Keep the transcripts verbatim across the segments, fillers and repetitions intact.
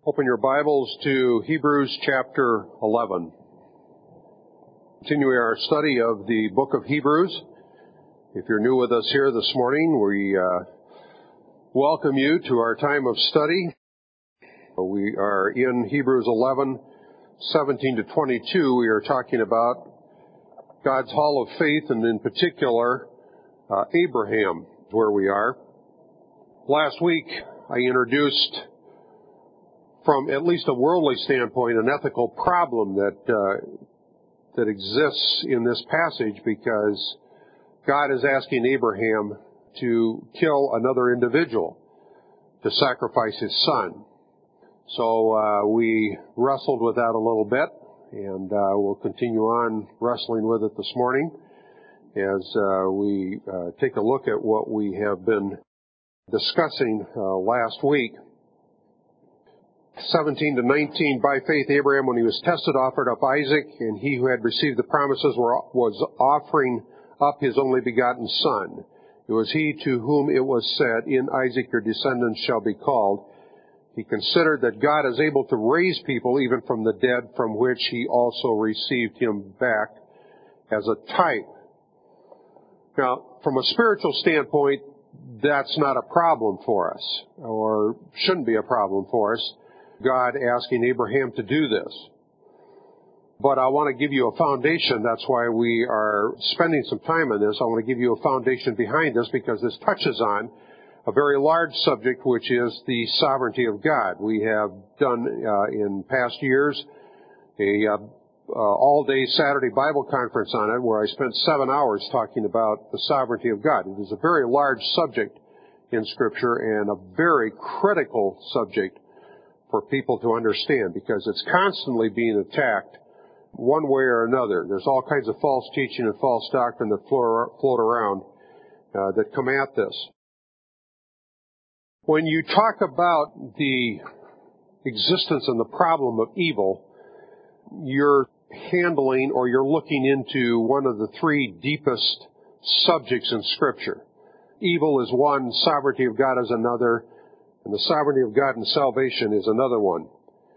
Open your Bibles to Hebrews chapter eleven. Continuing our study of the book of Hebrews. If you're new with us here this morning, we uh, welcome you to our time of study. We are in Hebrews eleven, seventeen to twenty-two. We are talking about God's hall of faith, and in particular, uh, Abraham, where we are. Last week, I introduced, from at least a worldly standpoint, an ethical problem that uh, that exists in this passage, because God is asking Abraham to kill another individual to sacrifice his son. So uh, we wrestled with that a little bit, and uh, we'll continue on wrestling with it this morning as uh, we uh, take a look at what we have been discussing uh, last week. seventeen to nineteen, by faith Abraham, when he was tested, offered up Isaac, and he who had received the promises was offering up his only begotten son. It was he to whom it was said, "In Isaac your descendants shall be called." He considered that God is able to raise people even from the dead, from which he also received him back as a type. Now, from a spiritual standpoint, that's not a problem for us, or shouldn't be a problem for us, God asking Abraham to do this. But I want to give you a foundation. That's why we are spending some time on this. I want to give you a foundation behind this, because this touches on a very large subject, which is the sovereignty of God. We have done uh, in past years a uh, uh, all-day Saturday Bible conference on it, where I spent seven hours talking about the sovereignty of God. It is a very large subject in Scripture, and a very critical subject for people to understand, because it's constantly being attacked one way or another. There's all kinds of false teaching and false doctrine that float around uh, that come at this. When you talk about the existence and the problem of evil, you're handling, or you're looking into, one of the three deepest subjects in Scripture. Evil is one, sovereignty of God is another, and the sovereignty of God and salvation is another one.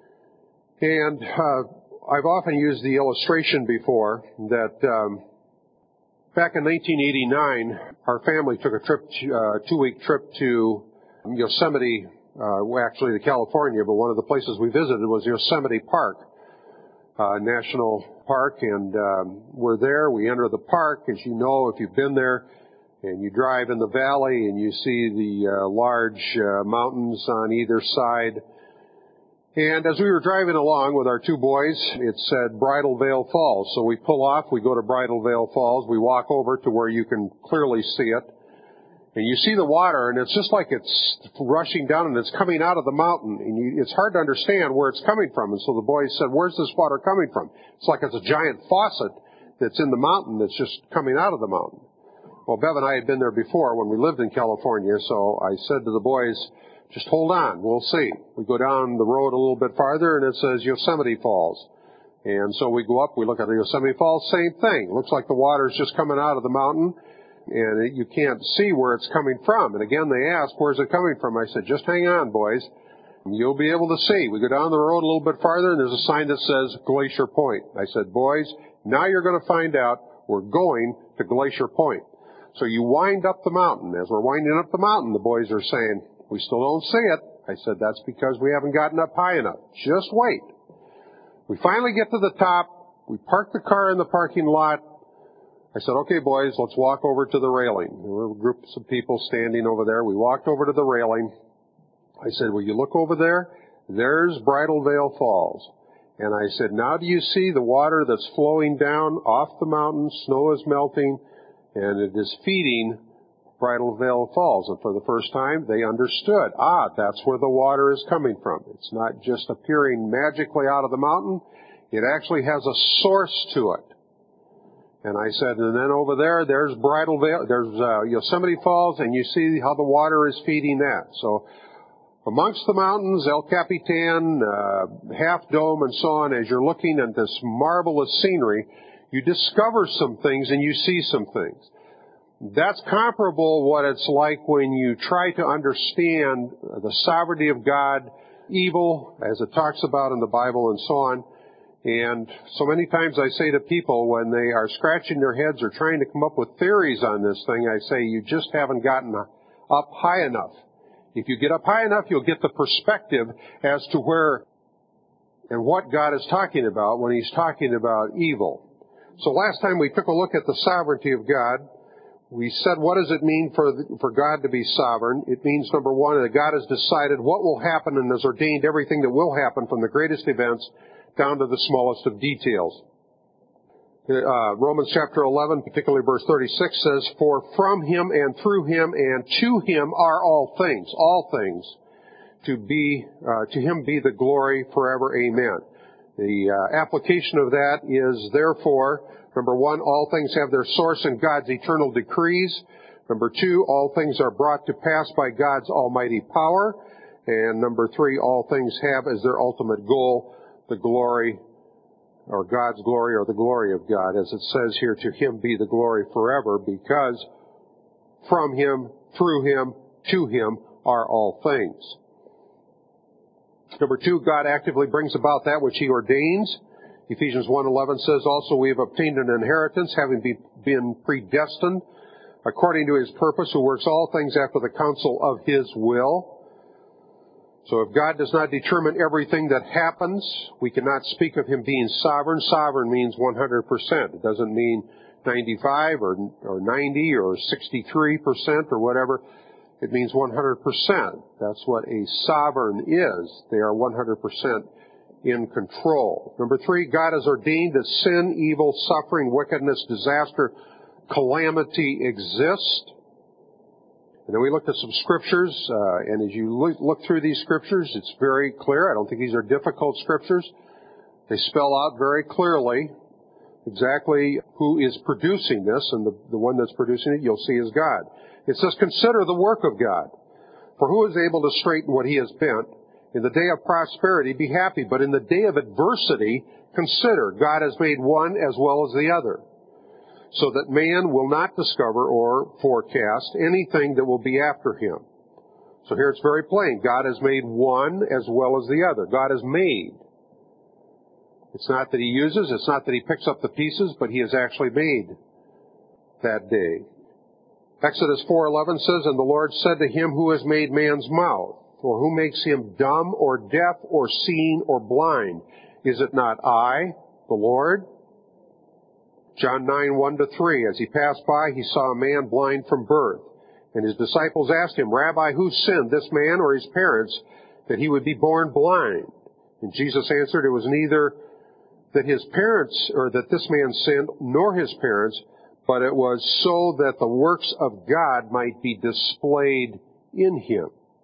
And uh, I've often used the illustration before that um, back in nineteen eighty-nine, our family took a trip, to, uh, two-week trip to Yosemite, uh, well, actually to California, but one of the places we visited was Yosemite Park, uh, National Park, and um, we're there. We enter the park, as you know, if you've been there, and you drive in the valley and you see the uh, large uh, mountains on either side. And as we were driving along with our two boys, it said Bridal Veil Falls. So we pull off, we go to Bridal Veil Falls, we walk over to where you can clearly see it. And you see the water, and it's just like it's rushing down, and it's coming out of the mountain. And you, it's hard to understand where it's coming from. And so the boys said, "Where's this water coming from?" It's like it's a giant faucet that's in the mountain that's just coming out of the mountain. Well, Bev and I had been there before when we lived in California, so I said to the boys, "Just hold on, we'll see." We go down the road a little bit farther, and it says Yosemite Falls. And so we go up, we look at the Yosemite Falls, same thing. It looks like the water's just coming out of the mountain, and it, you can't see where it's coming from. And again, they ask, "Where's it coming from?" I said, "Just hang on, boys. You'll be able to see." We go down the road a little bit farther, and there's a sign that says Glacier Point. I said, "Boys, now you're going to find out we're going to Glacier Point." So you wind up the mountain. As we're winding up the mountain, the boys are saying, "We still don't see it." I said, "That's because we haven't gotten up high enough. Just wait." We finally get to the top. We park the car in the parking lot. I said, "Okay, boys, let's walk over to the railing." There were groups of people standing over there. We walked over to the railing. I said, "Will you look over there? There's Bridal Veil Falls." And I said, "Now do you see the water that's flowing down off the mountain? Snow is melting, and it is feeding Bridal Veil Falls." And for the first time, they understood, ah, that's where the water is coming from. It's not just appearing magically out of the mountain. It actually has a source to it. And I said, and then over there, there's Bridal Veil, there's uh, Yosemite Falls, and you see how the water is feeding that. So amongst the mountains, El Capitan, uh, Half Dome, and so on, as you're looking at this marvelous scenery, you discover some things and you see some things. That's comparable what it's like when you try to understand the sovereignty of God evil, as it talks about in the Bible and so on. And so many times I say to people when they are scratching their heads or trying to come up with theories on this thing, I say, you just haven't gotten up high enough. If you get up high enough, you'll get the perspective as to where and what God is talking about when He's talking about evil. So last time we took a look at the sovereignty of God. We said, what does it mean for the, for God to be sovereign? It means, number one, that God has decided what will happen and has ordained everything that will happen from the greatest events down to the smallest of details. Uh, Romans chapter eleven, particularly verse thirty-six, says, for from Him and through Him and to Him are all things, all things. To be, uh, to Him be the glory forever. Amen. The uh, application of that is, therefore, number one, all things have their source in God's eternal decrees. Number two, all things are brought to pass by God's almighty power. And number three, all things have as their ultimate goal the glory, or God's glory, or the glory of God. As it says here, to Him be the glory forever, because from Him, through Him, to Him are all things. Number two, God actively brings about that which He ordains. Ephesians one eleven says, also we have obtained an inheritance, having be, been predestined according to His purpose, who works all things after the counsel of His will. So if God does not determine everything that happens, we cannot speak of Him being sovereign. Sovereign means one hundred percent. It doesn't mean ninety-five or, or ninety or sixty-three percent or whatever. It means one hundred percent. That's what a sovereign is. They are one hundred percent in control. Number three, God has ordained that sin, evil, suffering, wickedness, disaster, calamity exist. And then we looked at some scriptures, uh, and as you look, look through these scriptures, it's very clear. I don't think these are difficult scriptures. They spell out very clearly exactly who is producing this, and the, the one that's producing it, you'll see, is God. It says, consider the work of God. For who is able to straighten what He has bent? In the day of prosperity, be happy. But in the day of adversity, consider God has made one as well as the other, so that man will not discover or forecast anything that will be after him. So here it's very plain. God has made one as well as the other. God has made. It's not that He uses, it's not that He picks up the pieces, but He has actually made that day. Exodus four eleven says, and the Lord said to Him who has made man's mouth, or who makes him dumb or deaf or seeing or blind? Is it not I, the Lord? John nine one to three, as He passed by, He saw a man blind from birth. And His disciples asked Him, Rabbi, who sinned, this man or his parents, that he would be born blind? And Jesus answered, it was neither that his parents, or that this man sinned, nor his parents, but it was so that the works of God might be displayed in him.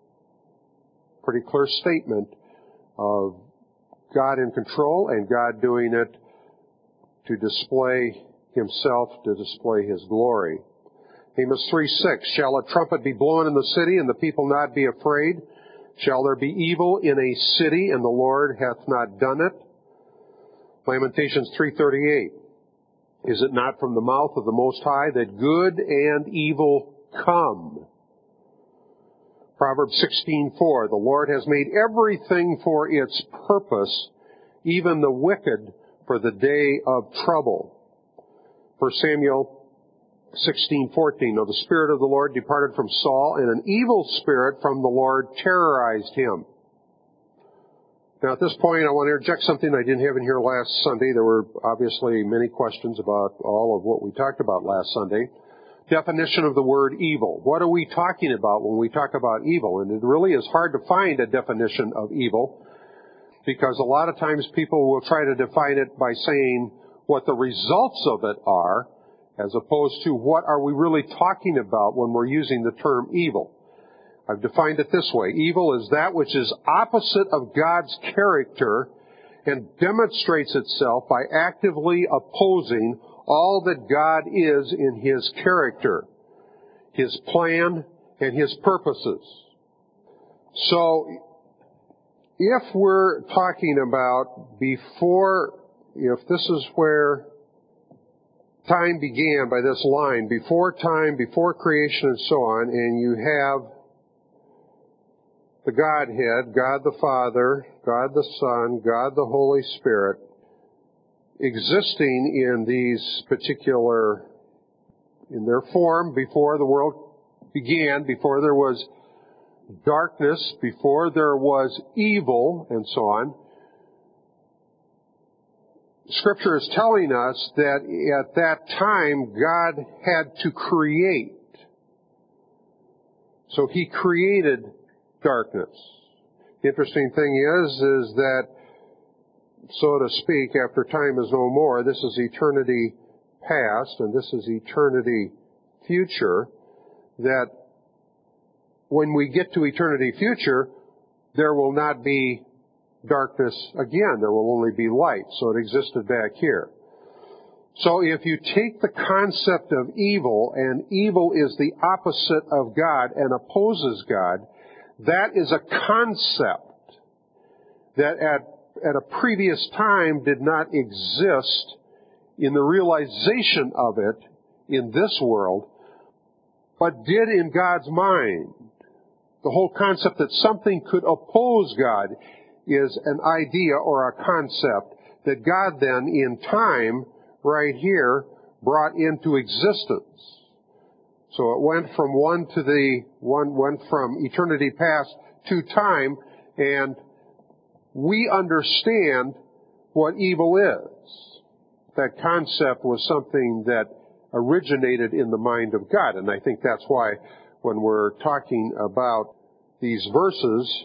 Pretty clear statement of God in control and God doing it to display Himself, to display His glory. Amos three six, shall a trumpet be blown in the city, and the people not be afraid? Shall there be evil in a city, and the Lord hath not done it? Lamentations three thirty-eight, is it not from the mouth of the Most High that good and evil come? Proverbs sixteen four, the Lord has made everything for its purpose, even the wicked for the day of trouble. First Samuel sixteen fourteen, now the Spirit of the Lord departed from Saul, and an evil spirit from the Lord terrorized him. Now at this point I want to interject something I didn't have in here last Sunday. There were obviously many questions about all of what we talked about last Sunday. Definition of the word evil. What are we talking about when we talk about evil? And it really is hard to find a definition of evil, because a lot of times people will try to define it by saying what the results of it are, as opposed to what are we really talking about when we're using the term evil. I've defined it this way. Evil is that which is opposite of God's character and demonstrates itself by actively opposing all that God is in His character, His plan, and His purposes. So, if we're talking about before, if this is where time began by this line, before time, before creation and so on, and you have the Godhead, God the Father, God the Son, God the Holy Spirit, existing in these particular, in their form before the world began, before there was darkness, before there was evil, and so on. Scripture is telling us that at that time God had to create. So He created darkness. The interesting thing is, is that, so to speak, after time is no more, this is eternity past and this is eternity future, that when we get to eternity future, there will not be darkness again. There will only be light. So it existed back here. So if you take the concept of evil, and evil is the opposite of God and opposes God, that is a concept that at, at a previous time did not exist in the realization of it in this world, but did in God's mind. The whole concept that something could oppose God is an idea or a concept that God then, in time, right here, brought into existence. So it went from one to the, one went from eternity past to time, and we understand what evil is. That concept was something that originated in the mind of God, and I think that's why when we're talking about these verses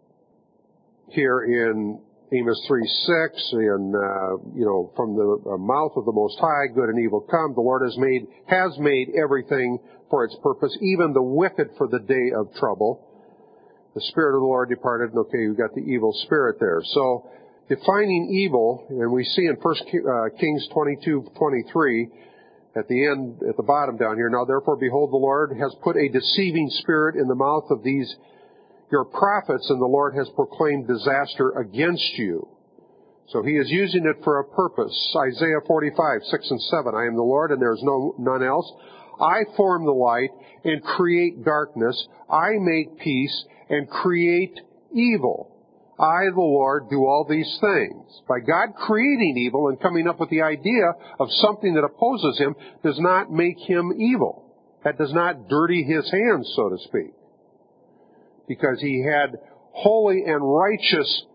here in Amos three six, and, uh, you know, from the mouth of the Most High, good and evil come. The Lord has made, has made everything for its purpose, even the wicked for the day of trouble. The Spirit of the Lord departed. Okay, you've got the evil spirit there. So, defining evil, and we see in First Kings twenty-two twenty-three, at the end, at the bottom down here, now therefore behold, the Lord has put a deceiving spirit in the mouth of these your prophets, and the Lord has proclaimed disaster against you. So He is using it for a purpose. Isaiah forty-five, six and seven. I am the Lord, and there is no none else. I form the light and create darkness. I make peace and create evil. I, the Lord, do all these things. By God creating evil and coming up with the idea of something that opposes Him does not make Him evil. That does not dirty His hands, so to speak. Because He had holy and righteous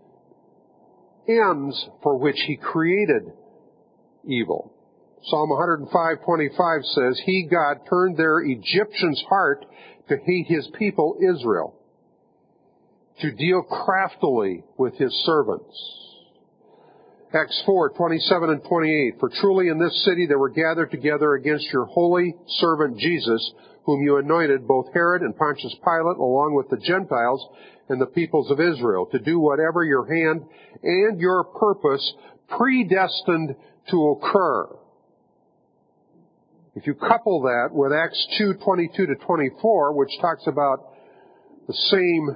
ends for which He created evil. Psalm one oh five twenty-five says, He, God, turned their Egyptians' heart to hate His people Israel, to deal craftily with His servants. Acts four twenty-seven and twenty-eight, for truly in this city they were gathered together against your holy servant Jesus, whom you anointed, both Herod and Pontius Pilate, along with the Gentiles and the peoples of Israel, to do whatever your hand and your purpose predestined to occur. If you couple that with Acts two twenty-two to twenty-four, which talks about the same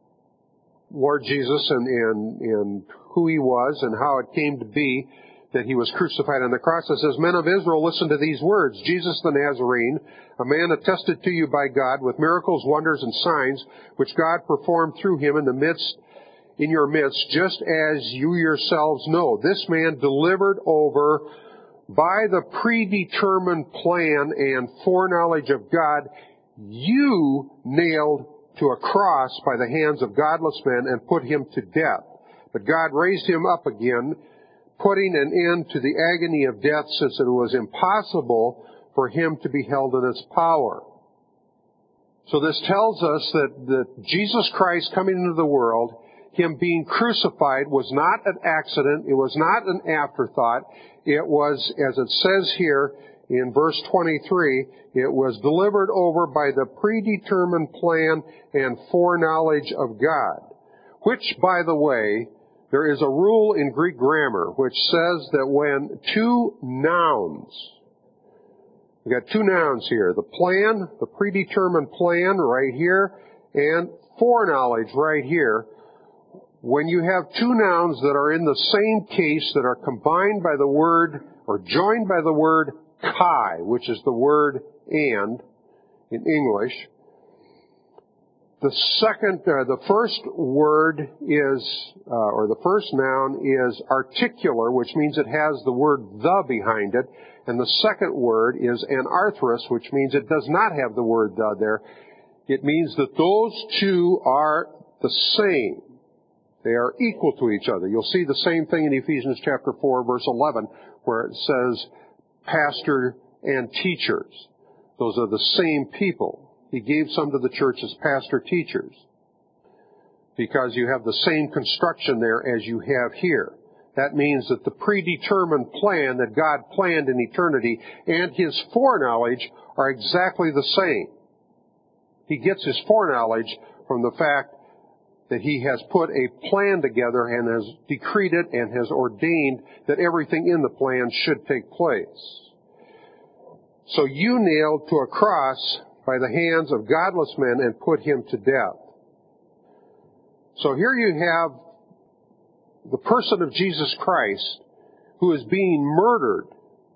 Lord Jesus and, and, and who He was and how it came to be that He was crucified on the cross, it says, Men of Israel, listen to these words. Jesus the Nazarene, a man attested to you by God with miracles, wonders, and signs, which God performed through Him in the midst, in your midst, just as you yourselves know. This man delivered over by the predetermined plan and foreknowledge of God, you nailed to a cross by the hands of godless men and put Him to death. But God raised Him up again, putting an end to the agony of death, since it was impossible for Him to be held in its power. So this tells us that, that Jesus Christ coming into the world, Him being crucified, was not an accident. It was not an afterthought. It was, as it says here in verse twenty-three, it was delivered over by the predetermined plan and foreknowledge of God. Which, by the way, there is a rule in Greek grammar which says that when two nouns, we got two nouns here, the plan, the predetermined plan right here, and foreknowledge right here, when you have two nouns that are in the same case that are combined by the word, or joined by the word kai, which is the word and in English, The second, uh, the first word is, uh, or the first noun is articular, which means it has the word the behind it. And the second word is anarthrous, which means it does not have the word the there. It means that those two are the same. They are equal to each other. You'll see the same thing in Ephesians chapter four, verse eleven, where it says pastor and teachers. Those are the same people. He gave some to the church as pastor teachers because you have the same construction there as you have here. That means that the predetermined plan that God planned in eternity and His foreknowledge are exactly the same. He gets His foreknowledge from the fact that He has put a plan together and has decreed it and has ordained that everything in the plan should take place. So you nailed to a cross by the hands of godless men and put Him to death. So here you have the person of Jesus Christ who is being murdered.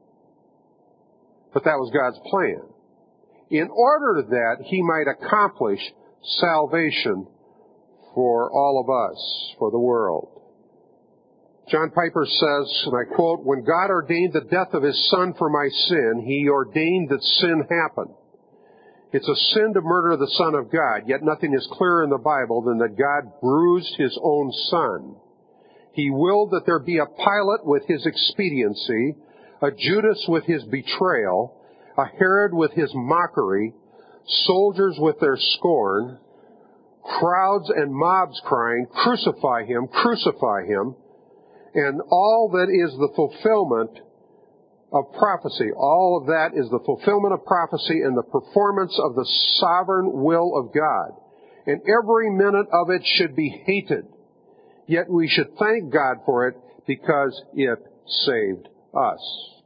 But that was God's plan. In order that He might accomplish salvation for all of us, for the world. John Piper says, and I quote, "When God ordained the death of His Son for my sin, He ordained that sin happen. It's a sin to murder the Son of God, yet nothing is clearer in the Bible than that God bruised His own Son. He willed that there be a Pilate with his expediency, a Judas with his betrayal, a Herod with his mockery, soldiers with their scorn, crowds and mobs crying, 'Crucify Him, crucify Him,' and all that is the fulfillment of prophecy. All of that is the fulfillment of prophecy and the performance of the sovereign will of God. And every minute of it should be hated. Yet we should thank God for it because it saved us."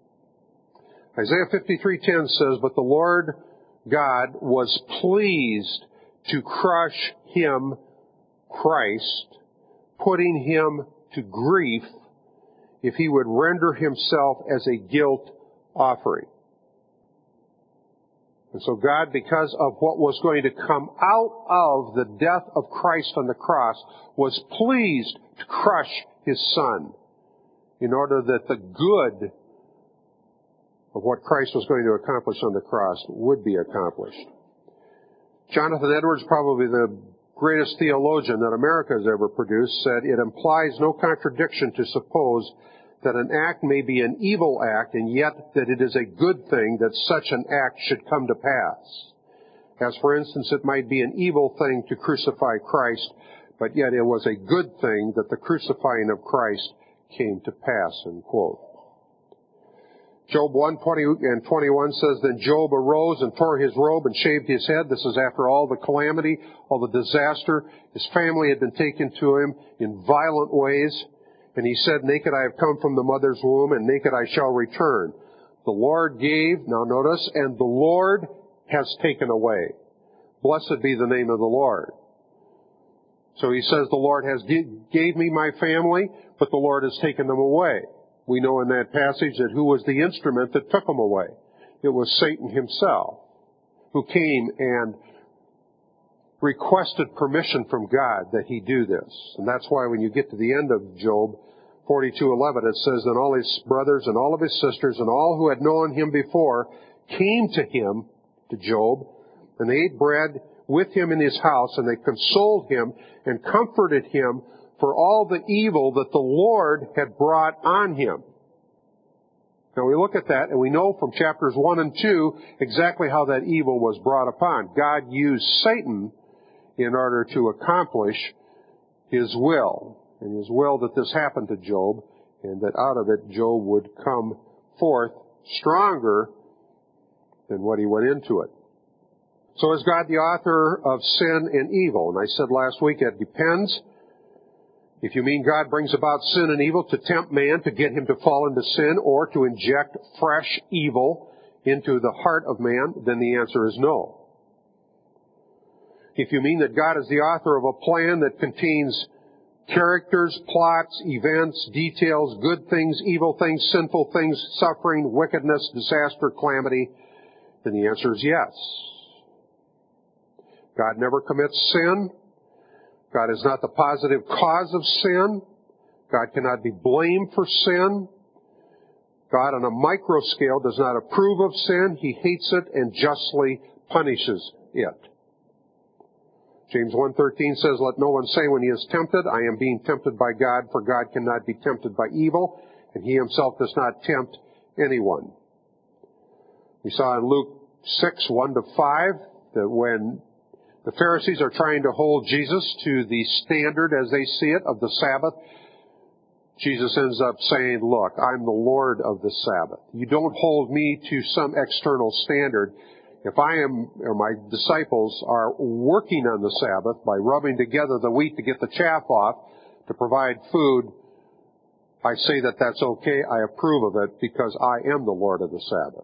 Isaiah fifty-three ten says, "But the Lord God was pleased to crush Him, Christ, putting Him to grief, if He would render Himself as a guilt offering." And so God, because of what was going to come out of the death of Christ on the cross, was pleased to crush His Son in order that the good of what Christ was going to accomplish on the cross would be accomplished. Jonathan Edwards, probably the greatest theologian that America has ever produced, said, "It implies no contradiction to suppose that an act may be an evil act, and yet that it is a good thing that such an act should come to pass. As, for instance, it might be an evil thing to crucify Christ, but yet it was a good thing that the crucifying of Christ came to pass," end quote. Job one, twenty and twenty-one says, "Then Job arose and tore his robe and shaved his head." This is after all the calamity, all the disaster. His family had been taken to him in violent ways. And he said, "Naked I have come from the mother's womb, and naked I shall return. The Lord gave," now notice, "and the Lord has taken away. Blessed be the name of the Lord." So he says, the Lord has gave me my family, but the Lord has taken them away. We know in that passage that who was the instrument that took them away? It was Satan himself, who came and requested permission from God that he do this. And that's why when you get to the end of Job forty-two eleven, it says, "Then all his brothers and all of his sisters and all who had known him before came to him," to Job, "and they ate bread with him in his house, and they consoled him and comforted him for all the evil that the Lord had brought on him." Now we look at that and we know from chapters one and two exactly how that evil was brought upon. God used Satan in order to accomplish His will. And His will that this happened to Job, and that out of it Job would come forth stronger than what he went into it. So is God the author of sin and evil? And I said last week it depends. If you mean God brings about sin and evil to tempt man, to get him to fall into sin, or to inject fresh evil into the heart of man, then the answer is no. If you mean that God is the author of a plan that contains characters, plots, events, details, good things, evil things, sinful things, suffering, wickedness, disaster, calamity, then the answer is yes. God never commits sin. God is not the positive cause of sin. God cannot be blamed for sin. God on a micro scale does not approve of sin. He hates it and justly punishes it. James one thirteen says, let no one say when he is tempted, I am being tempted by God, for God cannot be tempted by evil, and he himself does not tempt anyone. We saw in Luke six, one to five, that when the Pharisees are trying to hold Jesus to the standard as they see it of the Sabbath, Jesus ends up saying, look, I'm the Lord of the Sabbath. You don't hold me to some external standard. If I am, or my disciples are working on the Sabbath by rubbing together the wheat to get the chaff off, to provide food, I say that that's okay. I approve of it because I am the Lord of the Sabbath.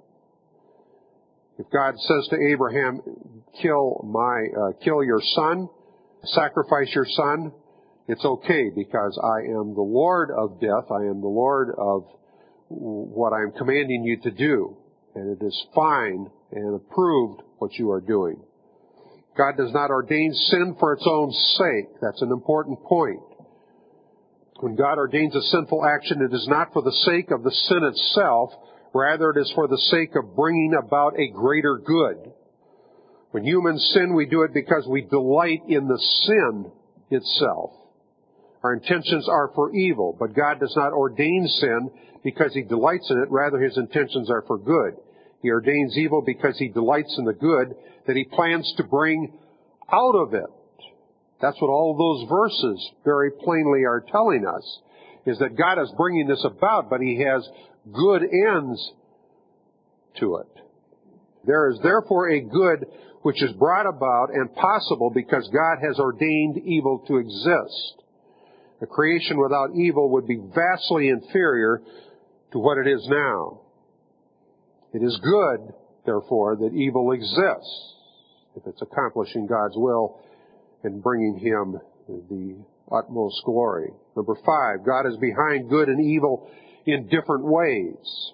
If God says to Abraham, kill my, uh, kill your son, sacrifice your son, it's okay because I am the Lord of death. I am the Lord of what I am commanding you to do. And it is fine and approved what you are doing. God does not ordain sin for its own sake. That's an important point. When God ordains a sinful action, it is not for the sake of the sin itself. Rather, it is for the sake of bringing about a greater good. When humans sin, we do it because we delight in the sin itself. Our intentions are for evil, but God does not ordain sin because He delights in it. Rather, His intentions are for good. He ordains evil because He delights in the good that He plans to bring out of it. That's what all of those verses very plainly are telling us, is that God is bringing this about, but He has good ends to it. There is therefore a good which is brought about and possible because God has ordained evil to exist. A creation without evil would be vastly inferior to what it is now. It is good, therefore, that evil exists if it's accomplishing God's will and bringing Him the utmost glory. Number five, God is behind good and evil in different ways.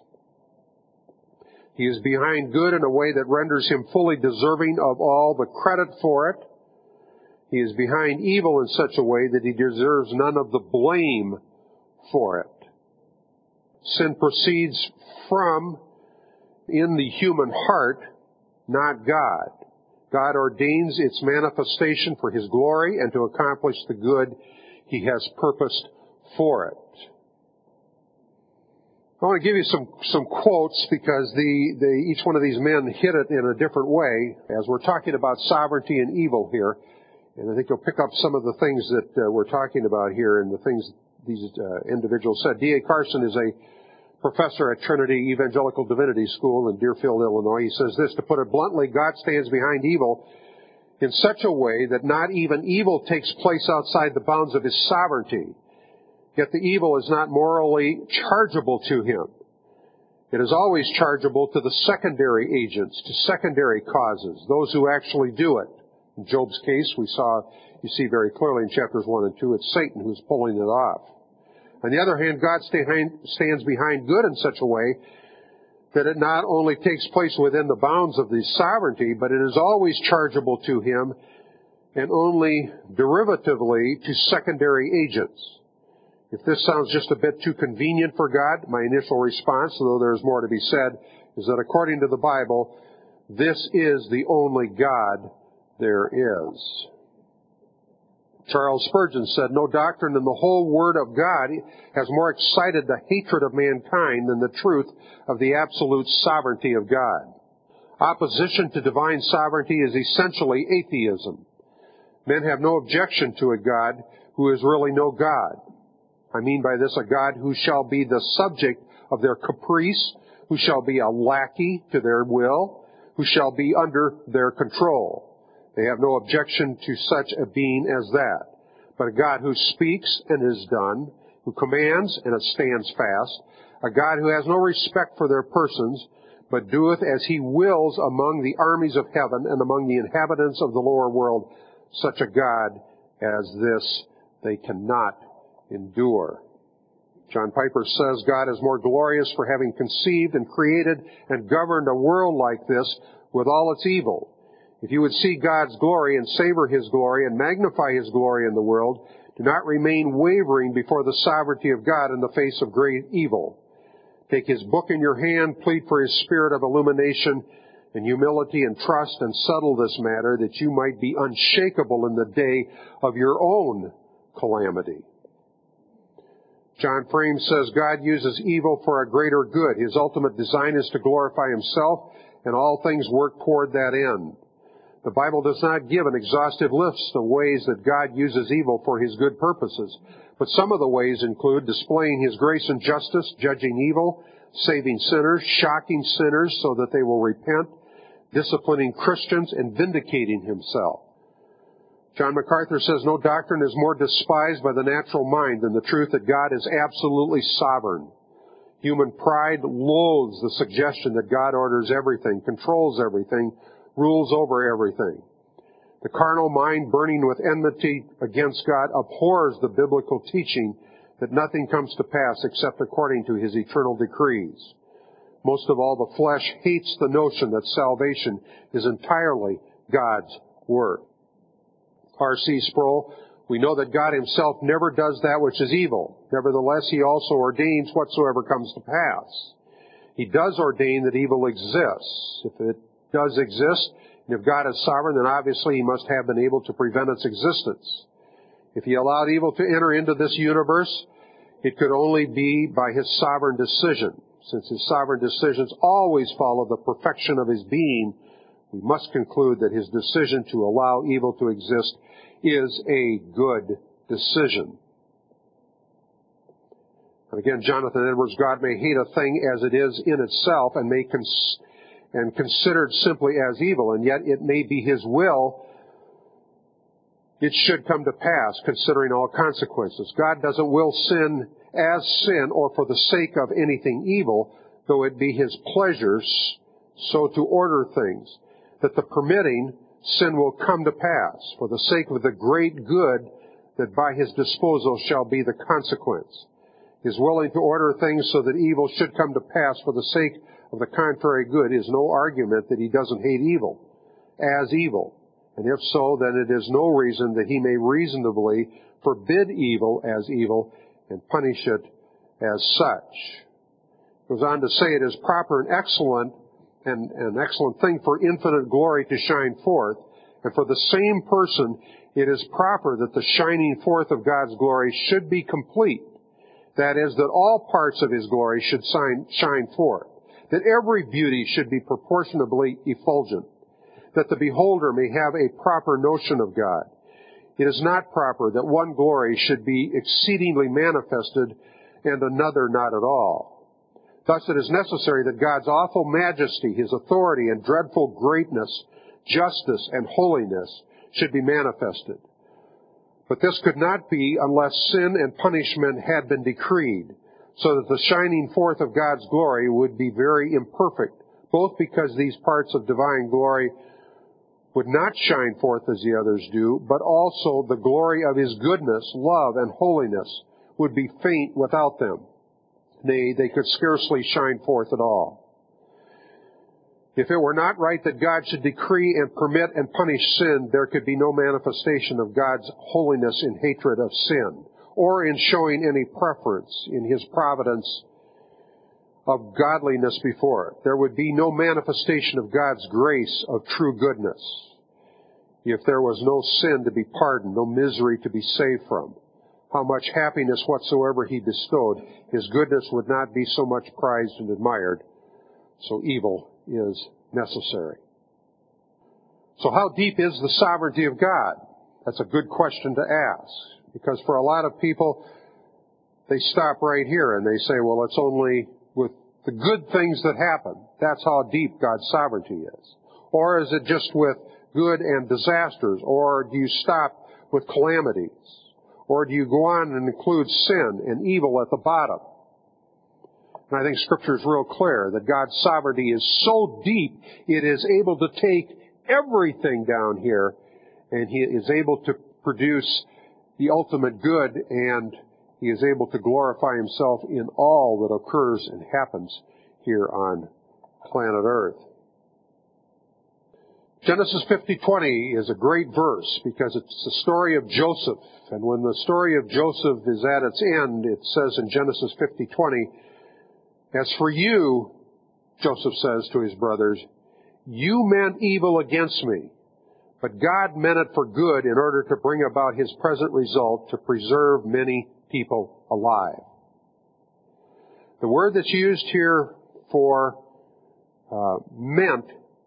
He is behind good in a way that renders Him fully deserving of all the credit for it. He is behind evil in such a way that He deserves none of the blame for it. Sin proceeds from, in the human heart, not God. God ordains its manifestation for His glory and to accomplish the good He has purposed for it. I want to give you some, some quotes because the, the, each one of these men hit it in a different way as we're talking about sovereignty and evil here. And I think you'll pick up some of the things that uh, we're talking about here and the things these uh, individuals said. D A Carson is a professor at Trinity Evangelical Divinity School in Deerfield, Illinois. He says this, to put it bluntly, God stands behind evil in such a way that not even evil takes place outside the bounds of His sovereignty. Yet the evil is not morally chargeable to Him. It is always chargeable to the secondary agents, to secondary causes, those who actually do it. In Job's case, we saw, you see very clearly in chapters one and two, it's Satan who's pulling it off. On the other hand, God stands behind good in such a way that it not only takes place within the bounds of His sovereignty, but it is always chargeable to Him and only derivatively to secondary agents. If this sounds just a bit too convenient for God, my initial response, though there is more to be said, is that according to the Bible, this is the only God there is. Charles Spurgeon said, no doctrine in the whole Word of God has more excited the hatred of mankind than the truth of the absolute sovereignty of God. Opposition to divine sovereignty is essentially atheism. Men have no objection to a God who is really no God. I mean by this a God who shall be the subject of their caprice, who shall be a lackey to their will, who shall be under their control. They have no objection to such a being as that. But a God who speaks and is done, who commands and it stands fast, a God who has no respect for their persons, but doeth as He wills among the armies of heaven and among the inhabitants of the lower world, such a God as this they cannot endure. John Piper says, God is more glorious for having conceived and created and governed a world like this with all its evil. If you would see God's glory and savor His glory and magnify His glory in the world, do not remain wavering before the sovereignty of God in the face of great evil. Take His book in your hand, plead for His spirit of illumination and humility and trust, and settle this matter that you might be unshakable in the day of your own calamity. John Frame says God uses evil for a greater good. His ultimate design is to glorify Himself, and all things work toward that end. The Bible does not give an exhaustive list of ways that God uses evil for His good purposes, but some of the ways include displaying His grace and justice, judging evil, saving sinners, shocking sinners so that they will repent, disciplining Christians, and vindicating Himself. John MacArthur says no doctrine is more despised by the natural mind than the truth that God is absolutely sovereign. Human pride loathes the suggestion that God orders everything, controls everything, rules over everything. The carnal mind, burning with enmity against God, abhors the biblical teaching that nothing comes to pass except according to His eternal decrees. Most of all, the flesh hates the notion that salvation is entirely God's work. R C Sproul, we know that God Himself never does that which is evil. Nevertheless, He also ordains whatsoever comes to pass. He does ordain that evil exists. If it does exist, and if God is sovereign, then obviously He must have been able to prevent its existence. If He allowed evil to enter into this universe, it could only be by His sovereign decision. Since His sovereign decisions always follow the perfection of His being, we must conclude that His decision to allow evil to exist is a good decision. And again, Jonathan Edwards, God may hate a thing as it is in itself and may cons- and considered simply as evil, and yet it may be His will it should come to pass, considering all consequences. God doesn't will sin as sin or for the sake of anything evil, though it be His pleasures so to order things, that the permitting sin will come to pass for the sake of the great good that by His disposal shall be the consequence. He is willing to order things so that evil should come to pass for the sake of the contrary good is no argument that He doesn't hate evil as evil. And if so, then it is no reason that He may reasonably forbid evil as evil and punish it as such. He goes on to say it is proper and excellent and an excellent thing for infinite glory to shine forth, and for the same person it is proper that the shining forth of God's glory should be complete. That is, that all parts of His glory should shine, shine forth, that every beauty should be proportionably effulgent, that the beholder may have a proper notion of God. It is not proper that one glory should be exceedingly manifested and another not at all. Thus it is necessary that God's awful majesty, His authority and dreadful greatness, justice and holiness should be manifested. But this could not be unless sin and punishment had been decreed, so that the shining forth of God's glory would be very imperfect, both because these parts of divine glory would not shine forth as the others do, but also the glory of His goodness, love, and holiness would be faint without them. Nay, they could scarcely shine forth at all. If it were not right that God should decree and permit and punish sin, there could be no manifestation of God's holiness in hatred of sin, or in showing any preference in His providence of godliness before it. There would be no manifestation of God's grace of true goodness if there was no sin to be pardoned, no misery to be saved from. How much happiness whatsoever He bestowed, His goodness would not be so much prized and admired. So evil is necessary. So how deep is the sovereignty of God? That's a good question to ask. Because for a lot of people, they stop right here and they say, well, it's only with the good things that happen. That's how deep God's sovereignty is. Or is it just with good and disasters? Or do you stop with calamities? Or do you go on and include sin and evil at the bottom? And I think Scripture is real clear that God's sovereignty is so deep, it is able to take everything down here, and He is able to produce the ultimate good, and He is able to glorify Himself in all that occurs and happens here on planet Earth. Genesis fifty twenty is a great verse because it's the story of Joseph. And when the story of Joseph is at its end, it says in Genesis fifty twenty, "As for you," Joseph says to his brothers, "you meant evil against me, but God meant it for good in order to bring about His present result, to preserve many people alive." The word that's used here for uh, meant,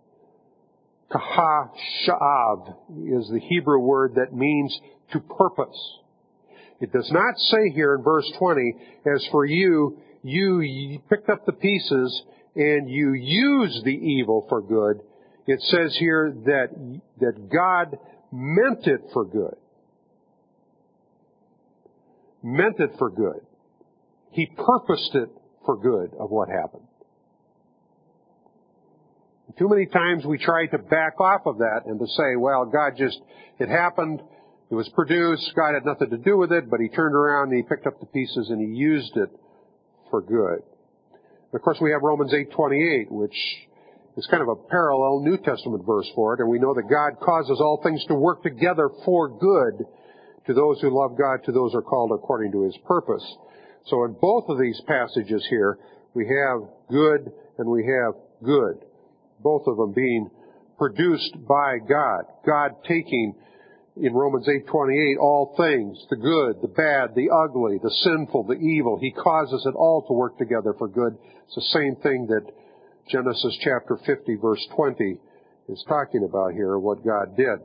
kahasha'av, is the Hebrew word that means to purpose. It does not say here in verse twenty, "As for you, you, you picked up the pieces and you used the evil for good." It says here that, that God meant it for good. Meant it for good. He purposed it for good of what happened. Too many times we try to back off of that and to say, well, God just, it happened, it was produced, God had nothing to do with it, but He turned around and He picked up the pieces and He used it for good. And of course, we have Romans eight twenty-eight, which is kind of a parallel New Testament verse for it, and we know that God causes all things to work together for good to those who love God, to those who are called according to His purpose. So in both of these passages here, we have good and we have good. Both of them being produced by God. God taking, in Romans eight twenty-eight, all things, the good, the bad, the ugly, the sinful, the evil. He causes it all to work together for good. It's the same thing that Genesis chapter fifty, verse twenty is talking about here, what God did.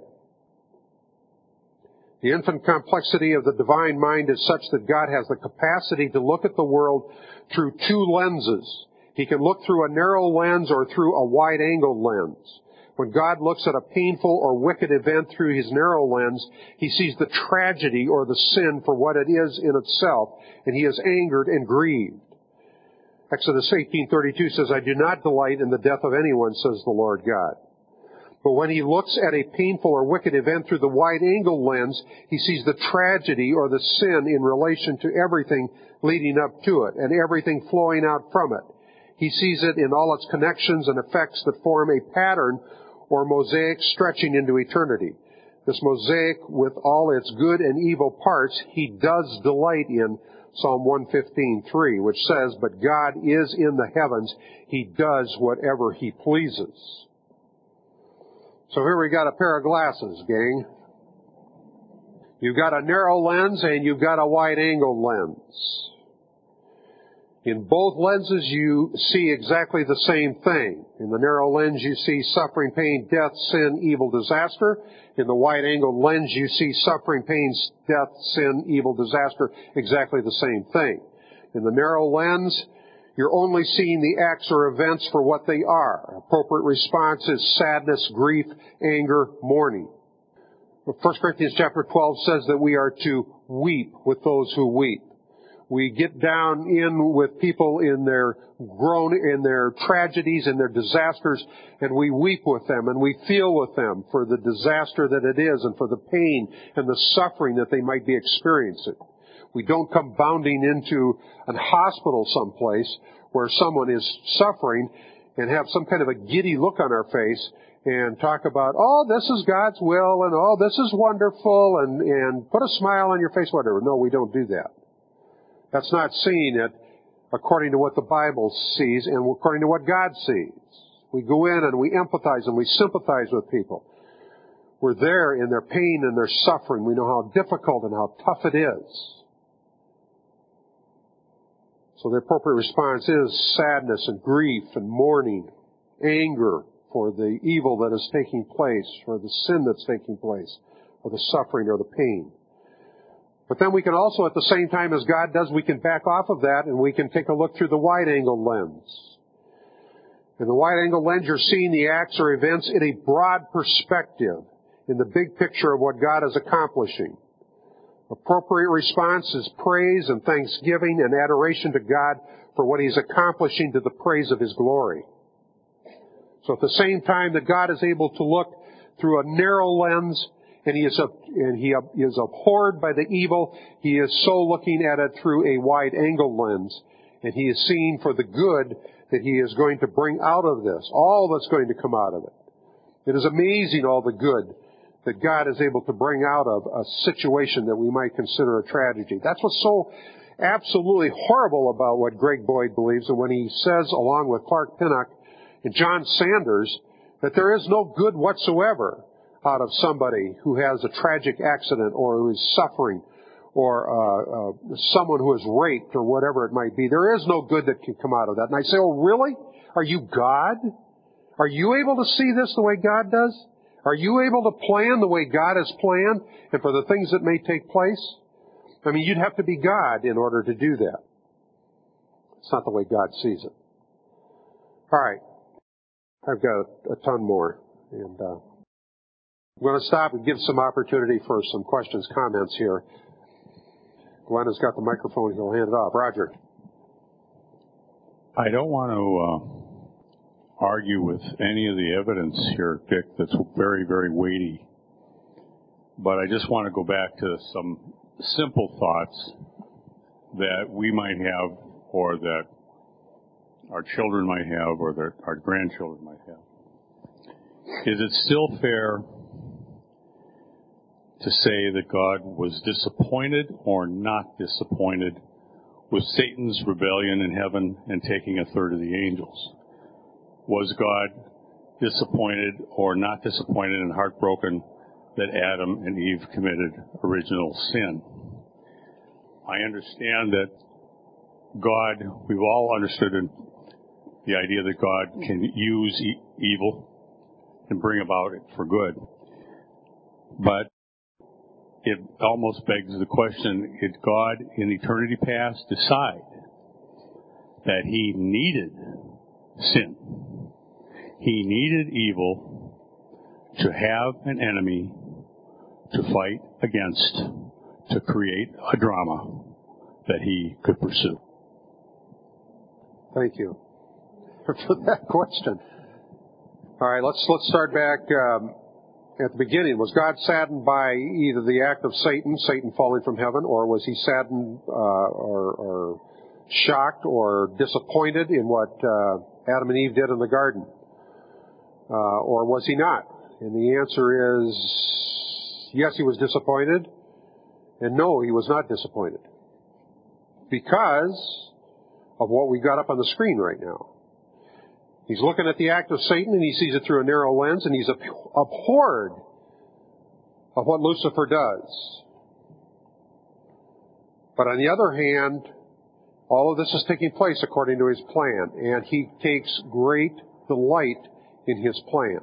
The infinite complexity of the divine mind is such that God has the capacity to look at the world through two lenses. He can look through a narrow lens or through a wide-angle lens. When God looks at a painful or wicked event through His narrow lens, He sees the tragedy or the sin for what it is in itself, and He is angered and grieved. Exodus eighteen thirty-two says, "I do not delight in the death of anyone, says the Lord God." But when He looks at a painful or wicked event through the wide-angle lens, He sees the tragedy or the sin in relation to everything leading up to it and everything flowing out from it. He sees it in all its connections and effects that form a pattern or mosaic stretching into eternity. This mosaic, with all its good and evil parts, He does delight in. Psalm one fifteen three, which says, "But God is in the heavens. He does whatever He pleases." So here we got a pair of glasses, gang. You've got a narrow lens and you've got a wide-angle lens. In both lenses, you see exactly the same thing. In the narrow lens, you see suffering, pain, death, sin, evil, disaster. In the wide-angle lens, you see suffering, pain, death, sin, evil, disaster, exactly the same thing. In the narrow lens, you're only seeing the acts or events for what they are. Appropriate response is sadness, grief, anger, mourning. First Corinthians chapter twelve says that we are to weep with those who weep. We get down in with people in their groan, in their tragedies and their disasters, and we weep with them and we feel with them for the disaster that it is and for the pain and the suffering that they might be experiencing. We don't come bounding into a hospital someplace where someone is suffering and have some kind of a giddy look on our face and talk about, oh, this is God's will and oh, this is wonderful and, and put a smile on your face, whatever. No, we don't do that. That's not seeing it according to what the Bible sees and according to what God sees. We go in and we empathize and we sympathize with people. We're there in their pain and their suffering. We know how difficult and how tough it is. So the appropriate response is sadness and grief and mourning, anger for the evil that is taking place, for the sin that's taking place, or the suffering or the pain. But then we can also, at the same time as God does, we can back off of that and we can take a look through the wide-angle lens. In the wide-angle lens, you're seeing the acts or events in a broad perspective, in the big picture of what God is accomplishing. Appropriate response is praise and thanksgiving and adoration to God for what He's accomplishing to the praise of His glory. So at the same time that God is able to look through a narrow lens and he is, and he is abhorred by the evil, He is so looking at it through a wide-angle lens, and He is seeing for the good that He is going to bring out of this, all that's going to come out of it. It is amazing all the good that God is able to bring out of a situation that we might consider a tragedy. That's what's so absolutely horrible about what Greg Boyd believes, and when he says, along with Clark Pinnock and John Sanders, that there is no good whatsoever out of somebody who has a tragic accident or who is suffering or uh, uh, someone who is raped or whatever it might be. There is no good that can come out of that. And I say, oh, really? Are you God? Are you able to see this the way God does? Are you able to plan the way God has planned and for the things that may take place? I mean, you'd have to be God in order to do that. It's not the way God sees it. All right. I've got a ton more. And uh, I'm going to stop and give some opportunity for some questions, comments here. Glenn has got the microphone. He'll hand it off. Roger. I don't want to uh, argue with any of the evidence here, Dick, that's very, very weighty. But I just want to go back to some simple thoughts that we might have, or that our children might have, or that our grandchildren might have. Is it still fair to say that God was disappointed or not disappointed with Satan's rebellion in heaven and taking a third of the angels? Was God disappointed or not disappointed and heartbroken that Adam and Eve committed original sin? I understand that God, we've all understood the idea that God can use e- evil and bring about it for good. But it almost begs the question, did God in eternity past decide that he needed sin? He needed evil to have an enemy to fight against, to create a drama that he could pursue. Thank you for that question. All right, let's let's start back um, at the beginning. Was God saddened by either the act of Satan, Satan falling from heaven, or was he saddened uh, or, or shocked or disappointed in what uh, Adam and Eve did in the garden? Uh, or was he not? And the answer is yes, he was disappointed, and no, he was not disappointed because of what we got up on the screen right now. He's looking at the act of Satan, and he sees it through a narrow lens, and he's abhorred of what Lucifer does. But on the other hand, all of this is taking place according to his plan, and he takes great delight in his plan.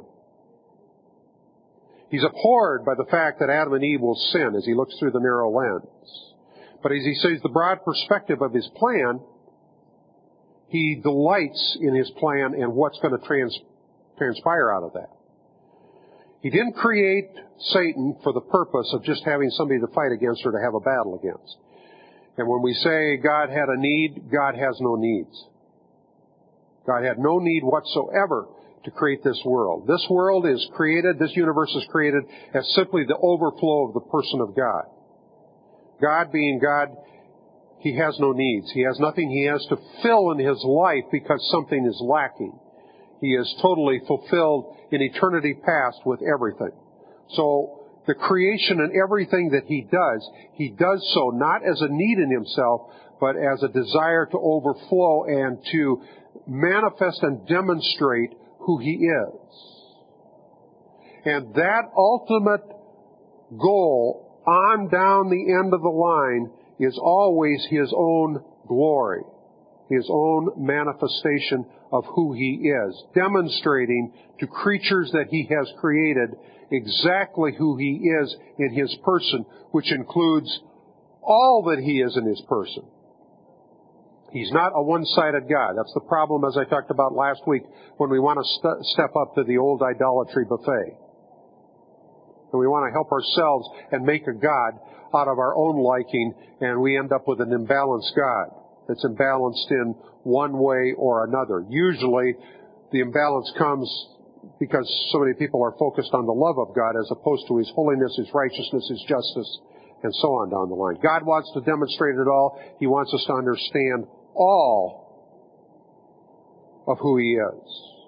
He's abhorred by the fact that Adam and Eve will sin as he looks through the narrow lens. But as he sees the broad perspective of his plan, he delights in his plan and what's going to trans- transpire out of that. He didn't create Satan for the purpose of just having somebody to fight against or to have a battle against. And when we say God had a need, God has no needs. God had no need whatsoever to create this world. This world is created, this universe is created as simply the overflow of the person of God. God being God, he has no needs. He has nothing he has to fill in his life because something is lacking. He is totally fulfilled in eternity past with everything. So the creation and everything that he does, he does so not as a need in himself, but as a desire to overflow and to manifest and demonstrate who he is. And that ultimate goal on down the end of the line is always his own glory, his own manifestation of who he is, demonstrating to creatures that he has created exactly who he is in his person, which includes all that he is in his person. He's not a one-sided God. That's the problem, as I talked about last week, when we want to st- step up to the old idolatry buffet. And we want to help ourselves and make a God out of our own liking, and we end up with an imbalanced God that's imbalanced in one way or another. Usually, the imbalance comes because so many people are focused on the love of God as opposed to his holiness, his righteousness, his justice, and so on down the line. God wants to demonstrate it all. He wants us to understand all of who he is.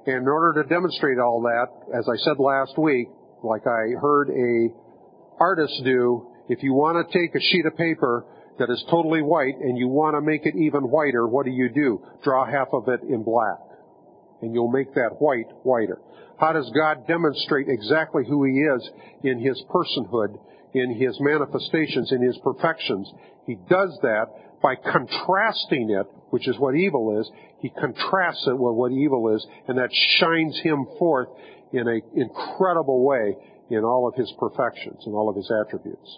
And in order to demonstrate all that, as I said last week, like I heard a artist do, if you want to take a sheet of paper that is totally white and you want to make it even whiter, what do you do? Draw half of it in black. And you'll make that white whiter. How does God demonstrate exactly who He is in His personhood, in His manifestations, in His perfections? He does that by contrasting it, which is what evil is. He contrasts it with what evil is, and that shines Him forth in an incredible way in all of His perfections and all of His attributes.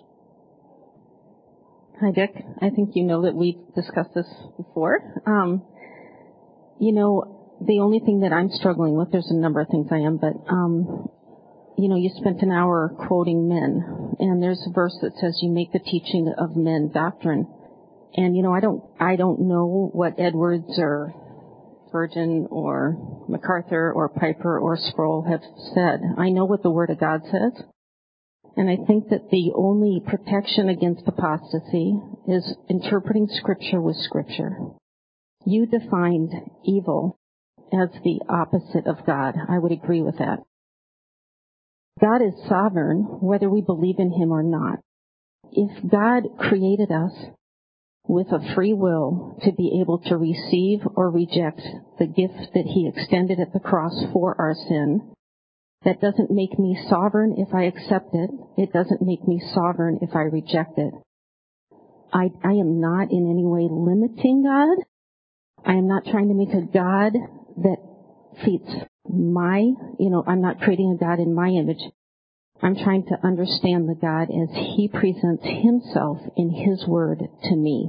Hi, Dick. I think you know that we've discussed this before. Um, you know, the only thing that I'm struggling with, there's a number of things I am, but, um, you know, you spent an hour quoting men, and there's a verse that says you make the teaching of men doctrine. And, you know, I don't, I don't know what Edwards or Spurgeon or MacArthur or Piper or Sproul have said. I know what the Word of God says. And I think that the only protection against apostasy is interpreting Scripture with Scripture. You defined evil as the opposite of God. I would agree with that. God is sovereign, whether we believe in Him or not. If God created us with a free will to be able to receive or reject the gift that He extended at the cross for our sin, that doesn't make me sovereign if I accept it. It doesn't make me sovereign if I reject it. I, I am not in any way limiting God. I am not trying to make a God that fits my, you know, I'm not creating a God in my image. I'm trying to understand the God as He presents Himself in His Word to me.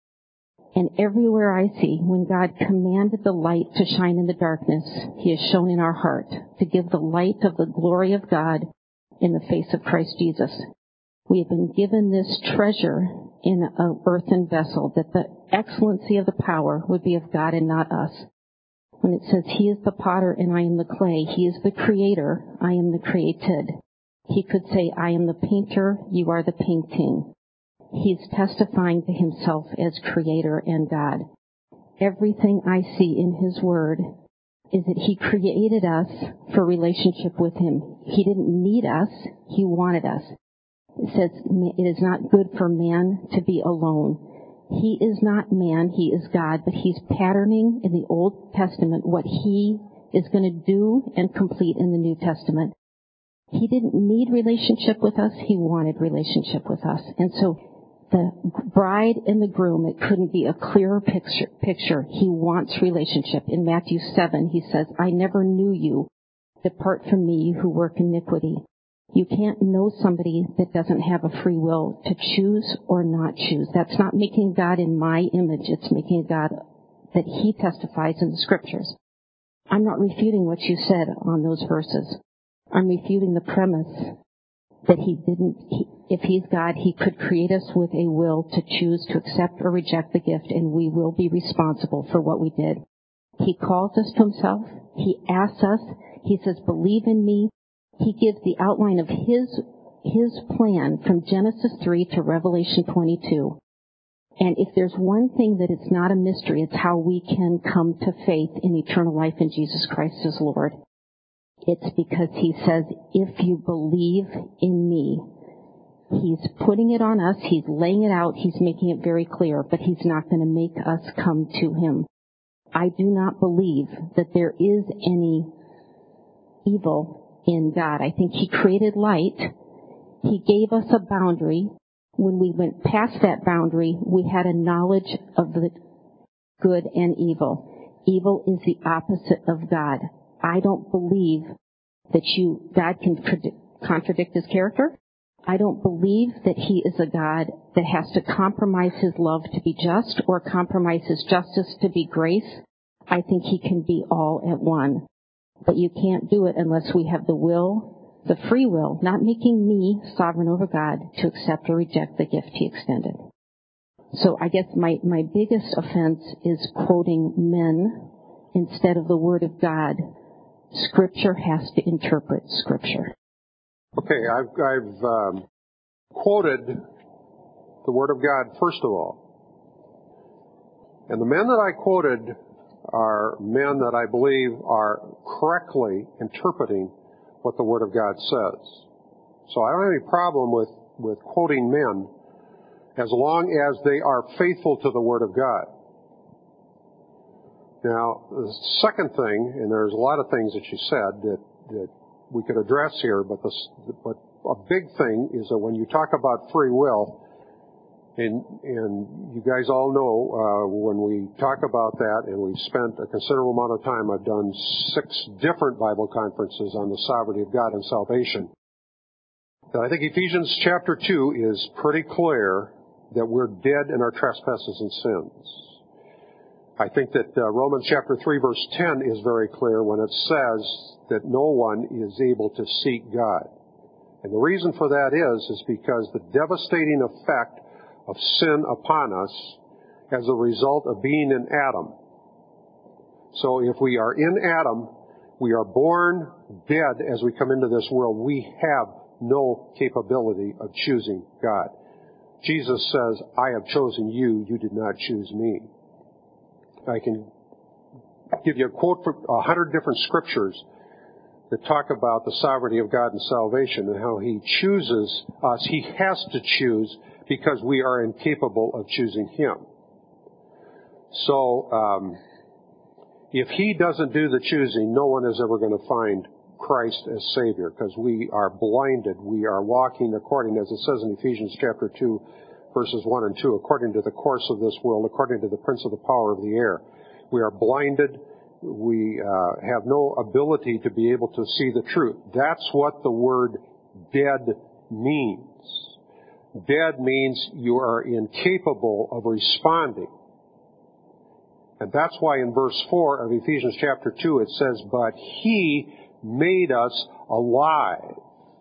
And everywhere I see, when God commanded the light to shine in the darkness, He has shown in our heart to give the light of the glory of God in the face of Christ Jesus. We have been given this treasure in an earthen vessel, that the excellency of the power would be of God and not us. When it says He is the potter and I am the clay, He is the creator, I am the created. He could say, I am the painter, you are the painting. He's testifying to Himself as creator and God. Everything I see in His Word is that He created us for relationship with Him. He didn't need us, He wanted us. It says, it is not good for man to be alone. He is not man, He is God, but He's patterning in the Old Testament what He is going to do and complete in the New Testament. He didn't need relationship with us, He wanted relationship with us. And so the bride and the groom, it couldn't be a clearer picture, picture. He wants relationship. In Matthew seven, He says, I never knew you. Depart from me, you who work iniquity. You can't know somebody that doesn't have a free will to choose or not choose. That's not making God in my image. It's making God that He testifies in the Scriptures. I'm not refuting what you said on those verses. I'm refuting the premise that He didn't, he, if He's God, He could create us with a will to choose to accept or reject the gift, and we will be responsible for what we did. He calls us to Himself. He asks us. He says, believe in me. He gives the outline of His, His plan from Genesis three to Revelation twenty-two. And if there's one thing that it's not a mystery, it's how we can come to faith in eternal life in Jesus Christ as Lord. It's because He says, if you believe in me, He's putting it on us, He's laying it out, He's making it very clear, but He's not going to make us come to Him. I do not believe that there is any evil in God. I think He created light. He gave us a boundary. When we went past that boundary, we had a knowledge of the good and evil. Evil is the opposite of God. I don't believe that you, God can contradict His character. I don't believe that He is a God that has to compromise His love to be just or compromise His justice to be grace. I think He can be all at one. But you can't do it unless we have the will, the free will, not making me sovereign over God to accept or reject the gift He extended. So I guess my, my biggest offense is quoting men instead of the Word of God. Scripture has to interpret Scripture. Okay, I've, I've um, quoted the Word of God first of all. And the men that I quoted are men that I believe are correctly interpreting what the Word of God says. So I don't have any problem with, with quoting men as long as they are faithful to the Word of God. Now, the second thing, and there's a lot of things that she said that, that we could address here, but, this, but a big thing is that when you talk about free will, and, and you guys all know uh, when we talk about that, and we've spent a considerable amount of time, I've done six different Bible conferences on the sovereignty of God and salvation. I think Ephesians chapter two is pretty clear that we're dead in our trespasses and sins. I think that uh, Romans chapter three verse ten is very clear when it says that no one is able to seek God. And the reason for that is, is because the devastating effect of sin upon us as a result of being in Adam. So if we are in Adam, we are born dead as we come into this world. We have no capability of choosing God. Jesus says, I have chosen you, you did not choose me. I can give you a quote from a hundred different scriptures that talk about the sovereignty of God and salvation and how He chooses us. He has to choose because we are incapable of choosing Him. So, um, if He doesn't do the choosing, no one is ever going to find Christ as Savior, because we are blinded. We are walking according, as it says in Ephesians chapter two, verses one and two, according to the course of this world, according to the prince of the power of the air. We are blinded. We uh, have no ability to be able to see the truth. That's what the word dead means. Dead means you are incapable of responding. And that's why in verse four of Ephesians chapter two it says, but He made us alive.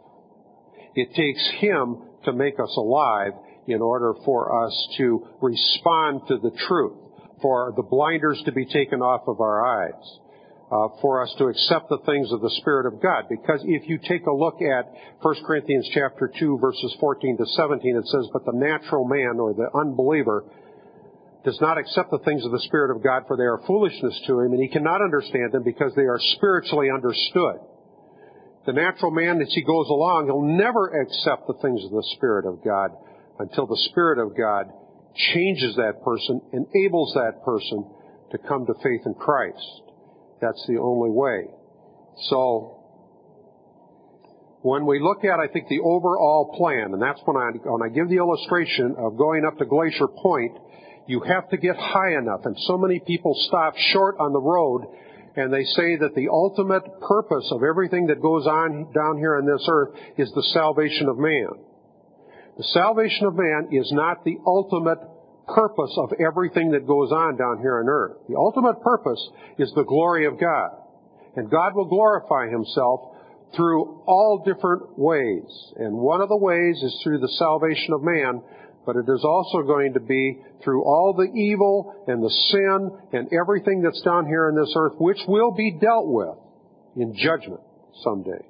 It takes Him to make us alive in order for us to respond to the truth, for the blinders to be taken off of our eyes, uh, for us to accept the things of the Spirit of God. Because if you take a look at First Corinthians chapter two, verses fourteen to seventeen, it says, but the natural man, or the unbeliever, does not accept the things of the Spirit of God, for they are foolishness to him, and he cannot understand them because they are spiritually understood. The natural man, as he goes along, he'll never accept the things of the Spirit of God until the Spirit of God changes that person, enables that person to come to faith in Christ. That's the only way. So, when we look at, I think, the overall plan, and that's when I, when I give the illustration of going up to Glacier Point, you have to get high enough, and so many people stop short on the road, and they say that the ultimate purpose of everything that goes on down here on this earth is the salvation of man. The salvation of man is not the ultimate purpose of everything that goes on down here on earth. The ultimate purpose is the glory of God. And God will glorify Himself through all different ways. And one of the ways is through the salvation of man, but it is also going to be through all the evil and the sin and everything that's down here on this earth, which will be dealt with in judgment someday.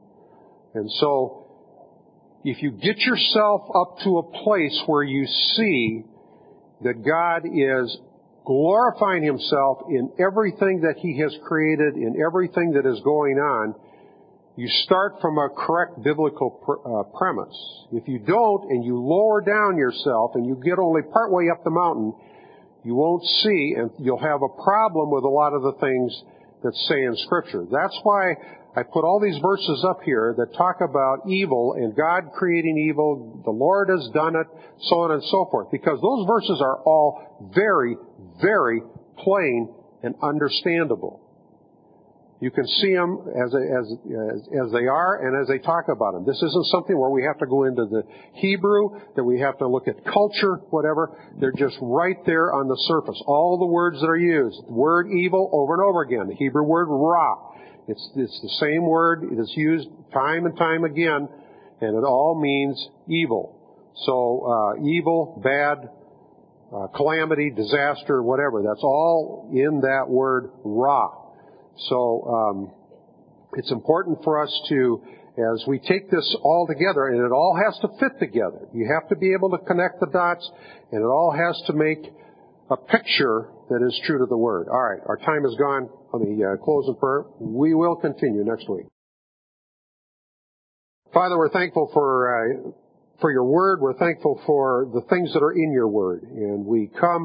And so, if you get yourself up to a place where you see that God is glorifying Himself in everything that He has created, in everything that is going on, you start from a correct biblical pr- uh, premise. If you don't, and you lower down yourself, and you get only partway up the mountain, you won't see, and you'll have a problem with a lot of the things that say in Scripture. That's why I put all these verses up here that talk about evil and God creating evil, the Lord has done it, so on and so forth. Because those verses are all very, very plain and understandable. You can see them as, as, as, as they are and as they talk about them. This isn't something where we have to go into the Hebrew, that we have to look at culture, whatever. They're just right there on the surface. All the words that are used. The word evil over and over again. The Hebrew word ra. It's, it's the same word. It is used time and time again, and it all means evil. So, uh, evil, bad, uh, calamity, disaster, whatever. That's all in that word ra. So, um, it's important for us to, as we take this all together, and it all has to fit together. You have to be able to connect the dots, and it all has to make a picture that is true to the Word. All right, our time is gone. Let me uh, close in prayer. We will continue next week. Father, we're thankful for uh, for your Word. We're thankful for the things that are in your Word. And we come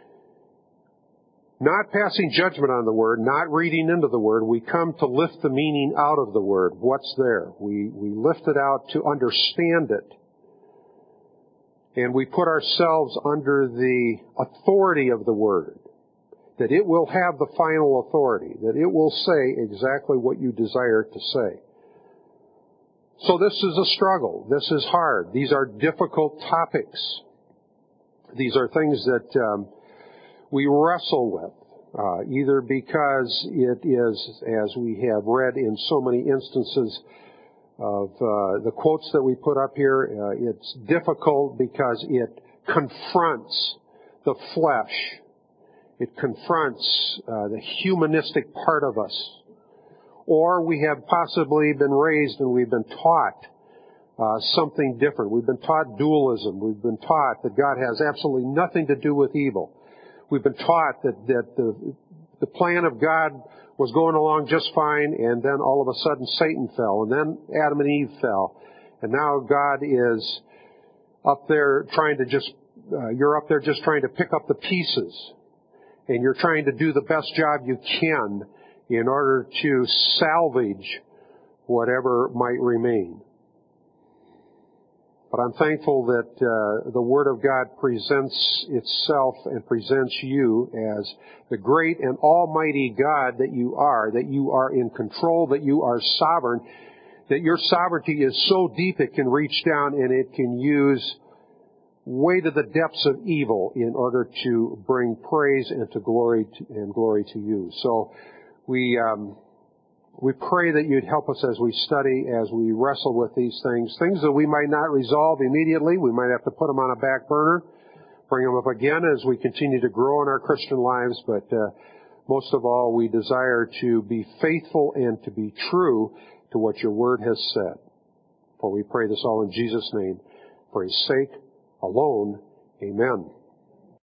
not passing judgment on the Word, not reading into the Word. We come to lift the meaning out of the Word. What's there? We, we lift it out to understand it. And we put ourselves under the authority of the Word. That it will have the final authority. That it will say exactly what you desire to say. So this is a struggle. This is hard. These are difficult topics. These are things that um, we wrestle with, uh, either because it is, as we have read in so many instances of uh, the quotes that we put up here, uh, it's difficult because it confronts the flesh. It confronts uh, the humanistic part of us. Or we have possibly been raised and we've been taught uh, something different. We've been taught dualism. We've been taught that God has absolutely nothing to do with evil. We've been taught that, that the, the plan of God was going along just fine, and then all of a sudden Satan fell, and then Adam and Eve fell. And now God is up there trying to just, uh, you're up there just trying to pick up the pieces. And you're trying to do the best job you can in order to salvage whatever might remain. But I'm thankful that uh, the Word of God presents itself and presents you as the great and almighty God that you are, that you are in control, that you are sovereign, that your sovereignty is so deep it can reach down and it can use way to the depths of evil in order to bring praise and to glory to, and glory to you. So we um, we pray that you'd help us as we study, as we wrestle with these things, things that we might not resolve immediately. We might have to put them on a back burner, bring them up again as we continue to grow in our Christian lives. But uh, most of all, we desire to be faithful and to be true to what your Word has said. For we pray this all in Jesus' name, for His sake alone. Amen.